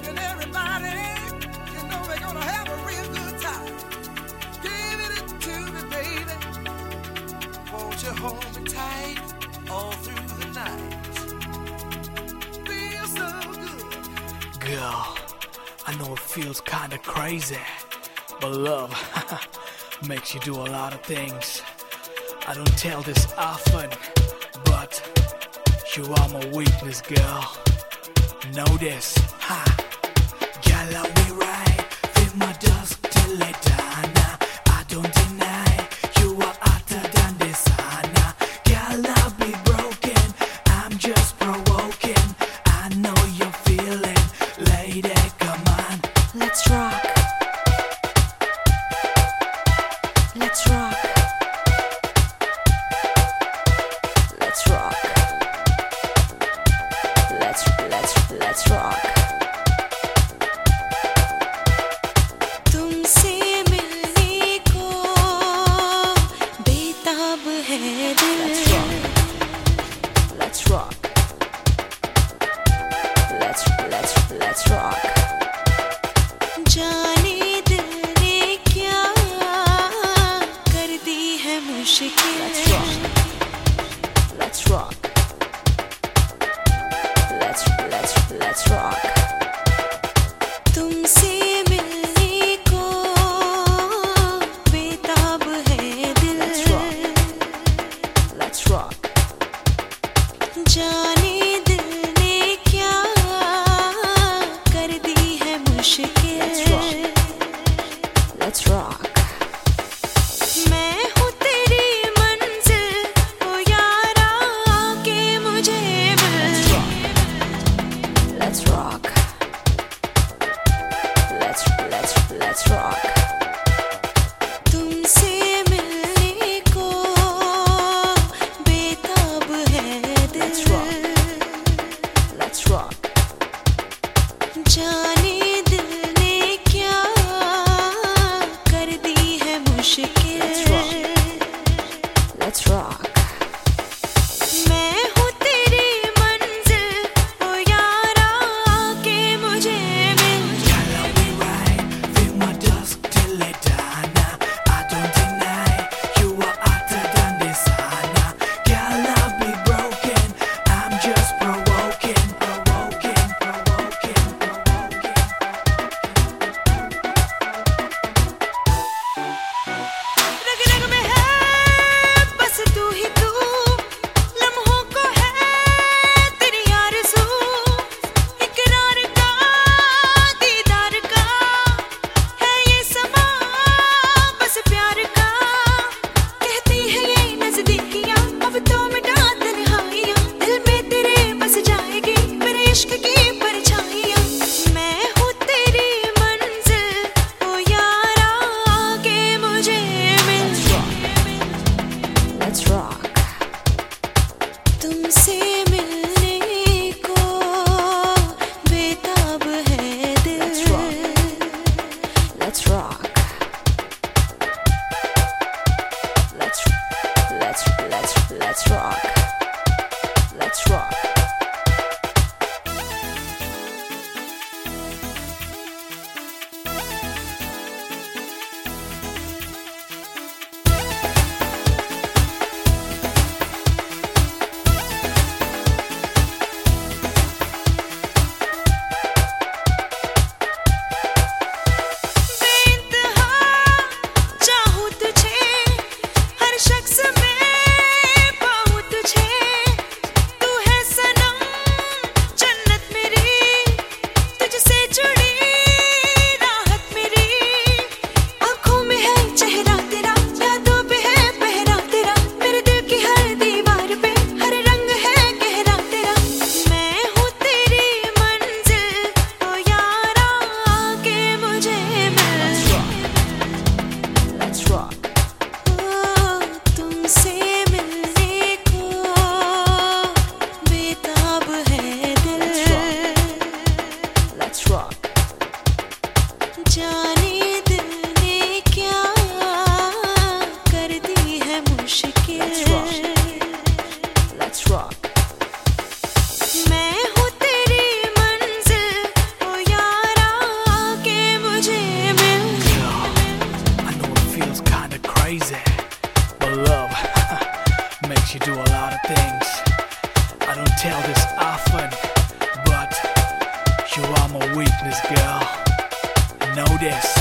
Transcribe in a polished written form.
and everybody, you know we're gonna have a real good time. Give it to me, baby. Won't you hold me tight all through the night? Feels so good. Girl, I know it feels kinda crazy, but love makes you do a lot of things. I don't tell this often, but you are my weakness, girl. Know this, ha. Girl, I'll be right with my dusk till late dawn. I don't deny you are hotter than this, Anna. Girl, I'll be broken, I'm just provoking. I know you're feeling, lady, come on. Let's rock. Let's rock. Let's rock. Let's rock. तुमसे मिलने को बेताब है दिल. Let's rock. Let's rock. जाने दिल ने क्या कर दी है मुश्किल. Let's rock. Let's rock. तुमसे मिलने को बेताब है दिल. Let's rock. जाने दिल ने क्या कर दी है मुश्किल. Let's rock. मैं हूँ तेरी मंजिल, ओ यारा आके मुझे मिल. Let's rock. Let's rock. तुमसे मिलने को बेताब है दिल. things. I don't tell this often, but you are my weakness, girl. Know this.